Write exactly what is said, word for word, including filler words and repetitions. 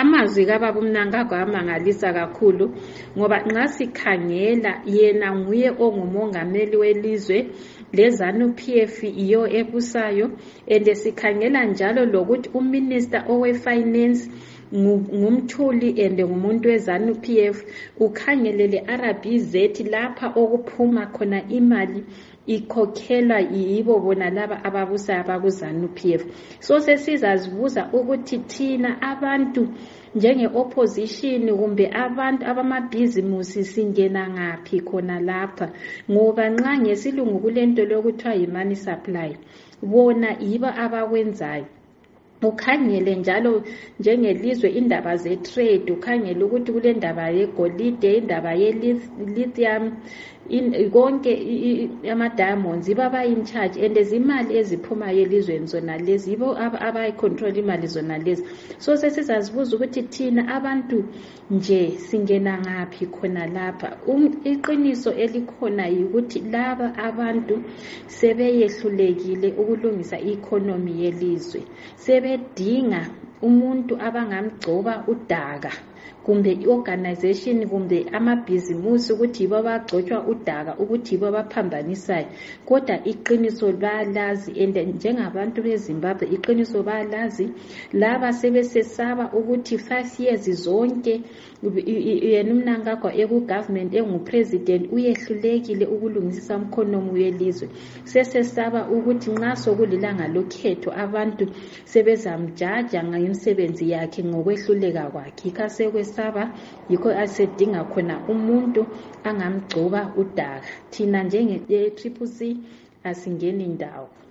amazwi kaBaba uMnangagwa amangalisa kakhulu ngoba nxa sikhangela yena nguye ongumongameli welizwe lezanu P F iyo ebusayo ende sikhangela njalo lokuthi uminister owe finance ngumthuli ende ngumuntu wezanu P F ukhangelele R B Z lapha okuphuma khona imali ikhokhelwa yibo bona laba ababusa abakuzanu P F. So sesizazibuza ukuthi thina abantu njenge opposition kumbe abantu abamabhizimusi singena ngaphi khona lapha ngoba nxa ngesilungu kulento lokuthiwa yi-money supply bona yiba abakwenzayo. Ukhangele njalo njengelizwe indaba ze trade ukhangele ukuthi kule ndaba yegolide indaba ye lithium konke ama diamonds baba in charge and izimali eziphuma elizweni zona lezi yibo abayi control imali zona lezi. So sesizazibuza ukuthi thina abantu nje singena ngaphi khona lapha. Iqiniso elikhona ukuthi laba abantu sebeyehlulekile ukulungisa economy yelizwe, sebedinga umuntu abangamgcoba udaka kumbe iorganization kumbe amabhizimusi ukuthi yibo bagcotshwa udaka ukuthi yibo baphambanisayo. Kodwa iqiniso balazi ende njengabantu beZimbabwe iqiniso balazi laba sebesesaba ukuthi five years zonke yena uMnangagwa eku government engu president uyehlulekile ukulungisa umkhonomi welizwe. Sesesaba ukuthi nxa sokulilanga lokhetho abantu sebezamjaja ngemisebenzi yakhe ngokwehluleka kwakhe. Kasekwesaba yikho asedinga khona umuntu angamgcoba udaka. Thina njenge Triple C asingeni ndawo.